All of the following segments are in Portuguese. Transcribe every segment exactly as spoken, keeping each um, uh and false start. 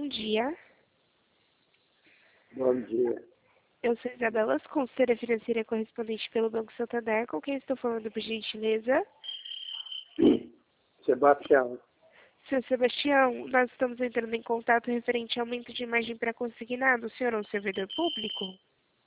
bom dia. Bom dia. Eu sou Isabela, consultora financeira correspondente pelo Banco Santander, com quem estou falando por gentileza? Sebastião. Seu Sebastião, nós estamos entrando em contato referente ao aumento de imagem para consignado. O senhor é um servidor público?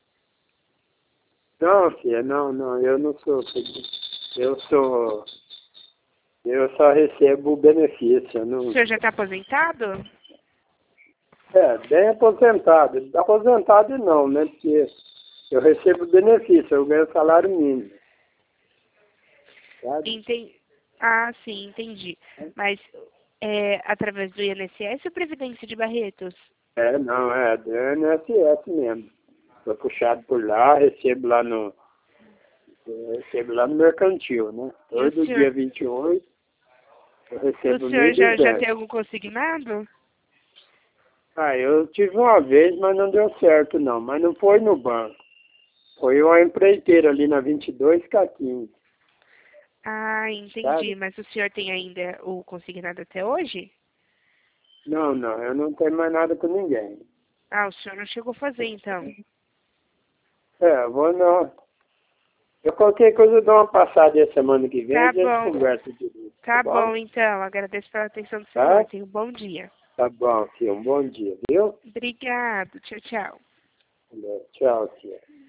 Não, filha, não, não, eu não sou. Eu sou. Eu só recebo o benefício. Não... O senhor já está aposentado? É, bem aposentado. Aposentado não, né? Porque eu recebo benefício, eu ganho salário mínimo. Sabe? Entendi. Ah, sim, entendi. Mas é através do I N S S ou Previdência de Barretos? É, não, é do I N S S mesmo. Foi puxado por lá, recebo lá no. Eu recebo lá no mercantil, né? Todo senhor... dia vinte e oito eu recebo O senhor já, já mil e duzentos. tem algum consignado? Ah, eu tive uma vez, mas não deu certo não. Mas não foi no banco. Foi uma empreiteira ali na vinte e dois K quinze. Ah, entendi. Sabe? Mas o senhor tem ainda o consignado até hoje? Não, não, eu não tenho mais nada com ninguém. Ah, o senhor não chegou a fazer, então. É, eu vou não. Eu qualquer coisa eu dou uma passada aí semana que vem Tá e a gente bom. conversa direito. Tá Tá bom? bom, então. Agradeço pela atenção do Tá? senhor. Tenha um bom dia. Tá bom, filho. Um bom dia, viu? Obrigado. Tchau, tchau. Tchau, tia.